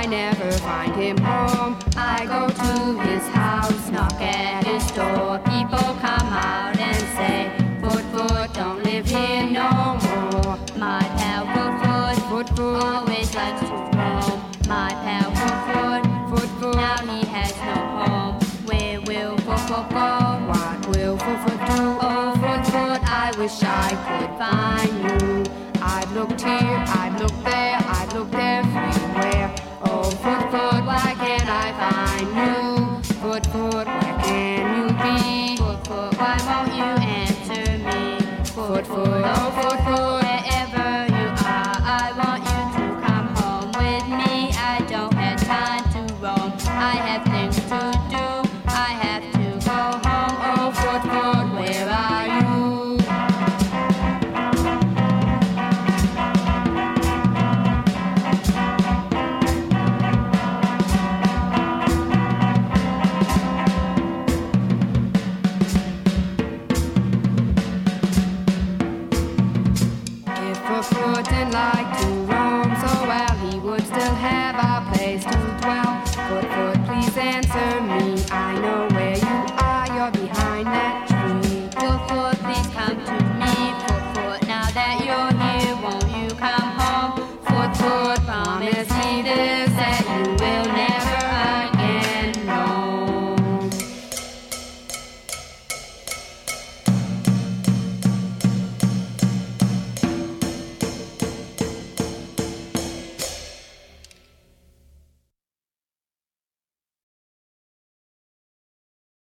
never find him home. I go to his house, knock at his door. People come out and say, Foot, Foot, don't live here no more. My pal Foot, Foot, always likes to roam. My pal Foot, now he has no home. Where will Foot go? What will Foot do? Oh, Foot, I wish I could find you. I've looked here, I've looked there.